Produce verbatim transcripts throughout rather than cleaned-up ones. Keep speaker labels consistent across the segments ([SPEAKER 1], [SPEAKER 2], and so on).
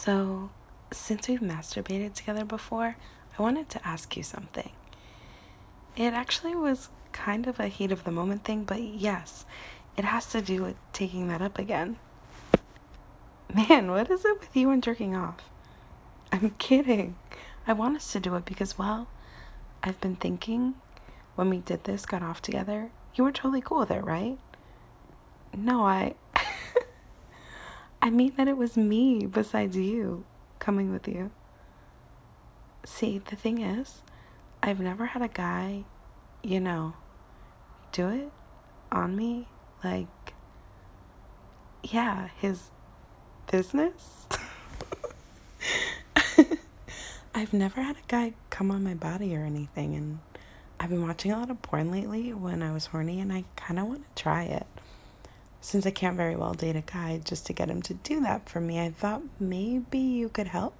[SPEAKER 1] So, since we've masturbated together before, I wanted to ask you something. It actually was kind of a heat of the moment thing, but yes, it has to do with taking that up again. Man, what is it with you and jerking off? I'm kidding. I want us to do it because, well, I've been thinking when we did this, got off together, you were totally cool with it, right? No, I... I mean that it was me besides you coming with you. See, the thing is, I've never had a guy, you know, do it on me. Like, yeah, his business. I've never had a guy come on my body or anything, and I've been watching a lot of porn lately when I was horny, and I kind of want to try it. Since I can't very well date a guy just to get him to do that for me, I thought maybe you could help.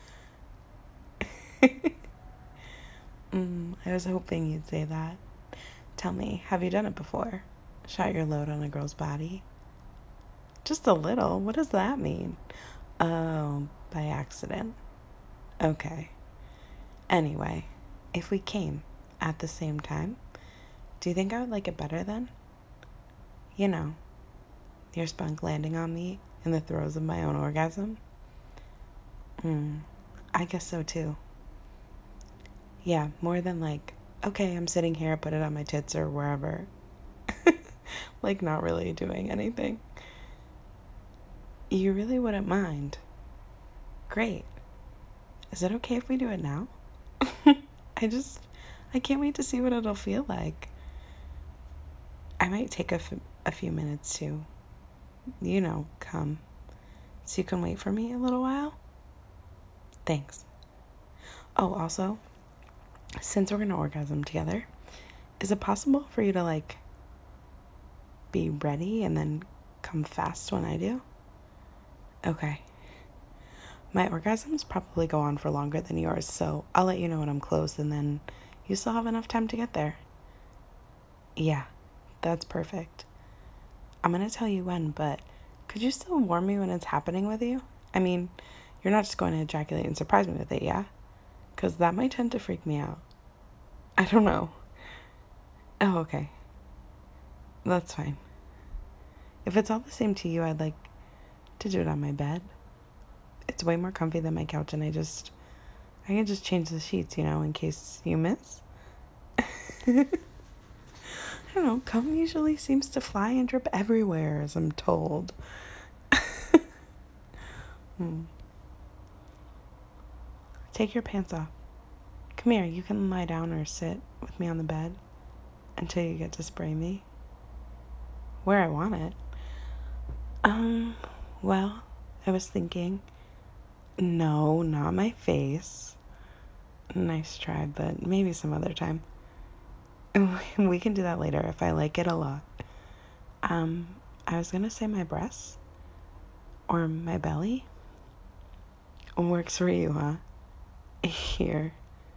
[SPEAKER 1] mm, I was hoping you'd say that. Tell me, have you done it before? Shot your load on a girl's body? Just a little? What does that mean? Oh, by accident. Okay. Anyway, if we came at the same time, do you think I would like it better then? You know, your spunk landing on me in the throes of my own orgasm? Hmm, I guess so too. Yeah, more than like, okay, I'm sitting here, put it on my tits or wherever. Like, not really doing anything. You really wouldn't mind? Great. Is it okay if we do it now? I just, I can't wait to see what it'll feel like. I might take a, f- a few minutes to, you know, come. So you can wait for me a little while? Thanks. Oh, also, since we're gonna orgasm together, is it possible for you to, like, be ready and then come fast when I do? Okay. My orgasms probably go on for longer than yours, so I'll let you know when I'm close, and then you still have enough time to get there. Yeah, that's perfect. I'm gonna tell you when, but could you still warn me when it's happening with you? I mean, you're not just going to ejaculate and surprise me with it, yeah? Because that might tend to freak me out. I don't know. Oh, okay. That's fine. If it's all the same to you, I'd like to do it on my bed. It's way more comfy than my couch, and I just, I can just change the sheets, you know, in case you miss. I don't know, cum usually seems to fly and drip everywhere, as I'm told. hmm. Take your pants off. Come here, you can lie down or sit with me on the bed until you get to spray me. Where I want it. Um, well, I was thinking, no, not my face. Nice try, but maybe some other time. We can do that later if I like it a lot. Um, I was gonna say my breasts or my belly. Works for you, huh? Here.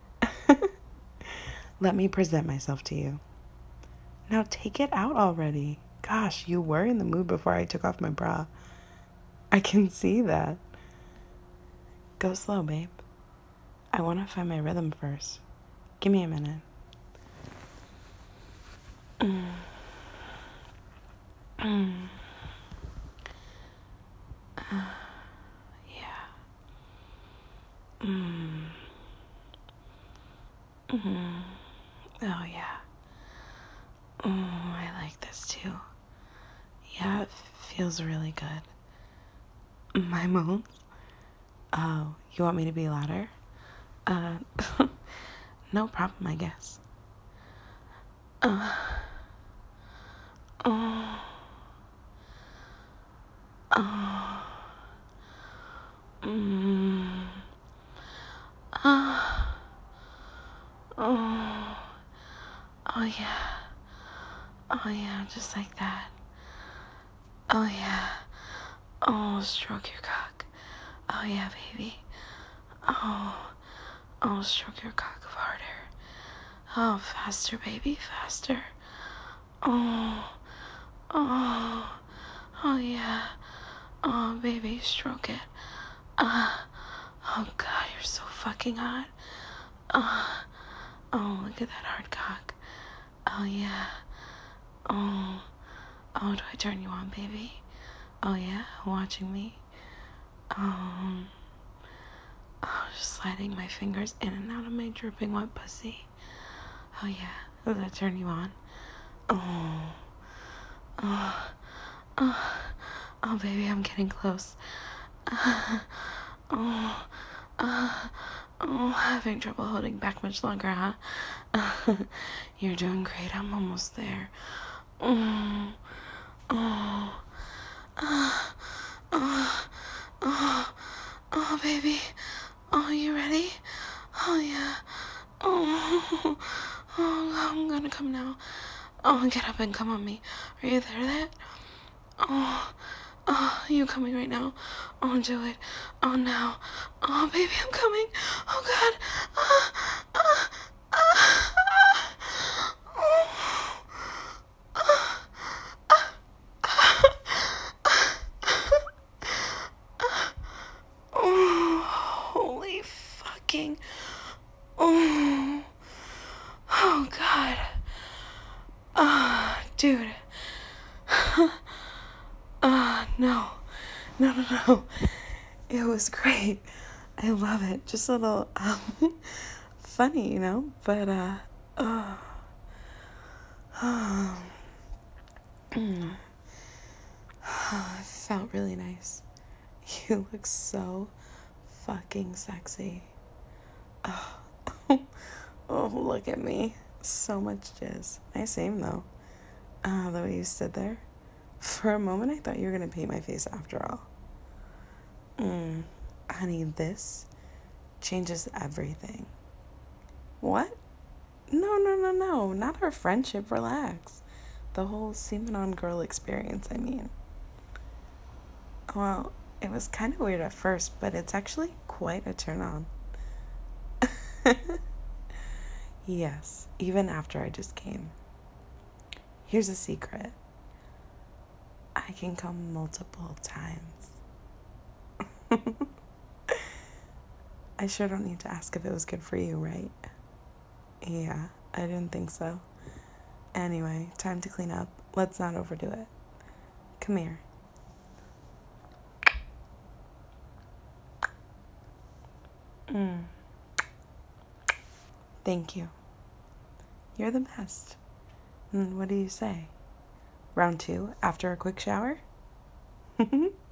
[SPEAKER 1] Let me present myself to you. Now take it out already. Gosh, you were in the mood before I took off my bra. I can see that. Go slow, babe. I want to find my rhythm first. Give me a minute. Mm. Mm. Uh, yeah. Mm. Mm. Oh, yeah. Oh, I like this too. Yeah, it feels really good. My moans? Oh, you want me to be louder? Uh, no problem, I guess. Uh, oh, oh, mm, oh, oh, oh yeah, oh yeah, just like that. Oh yeah, oh, stroke your cock. Oh yeah, baby. Oh, oh, stroke your cock harder. Oh, faster, baby, faster. Oh, oh, oh yeah. Oh, baby, stroke it. Uh, oh God, you're so fucking hot. Uh, oh, look at that hard cock. Oh yeah. Oh, oh, do I turn you on, baby? Oh yeah, watching me. Um, oh, just sliding my fingers in and out of my dripping wet pussy. Oh yeah, does that turn you on? Oh, oh, oh, oh, baby, I'm getting close. Uh, oh, uh, oh, having trouble holding back much longer, huh? Uh, you're doing great. I'm almost there. Oh, oh, oh, oh, oh, oh, baby. Oh, you ready? Oh, yeah. Oh, oh, I'm gonna come now. Oh, get up and come on me. Are you there yet? Oh, oh, you coming right now? Oh, do it. Oh, now. Oh, baby, I'm coming. Oh, God. Ah, ah, ah, ah. Oh, holy fucking. Oh, oh, God. Ah, uh, dude. Ah, uh, no. No, no, no. It was great. I love it. Just a little um, funny, you know? But, uh, oh. Oh. Mm. It felt really nice. You look so fucking sexy. Oh. Oh, look at me. So much jizz. Nice aim, though. Uh, the way you stood there. For a moment, I thought you were going to paint my face after all. Mm. Honey, this changes everything. What? No, no, no, no. Not our friendship. Relax. The whole semen on girl experience, I mean. Well, it was kind of weird at first, but it's actually quite a turn on. Yes, even after I just came. Here's a secret. I can come multiple times. I sure don't need to ask if it was good for you, right? Yeah, I didn't think so. Anyway, time to clean up. Let's not overdo it. Come here. Mm. Thank you. You're the best. And what do you say? Round two after a quick shower?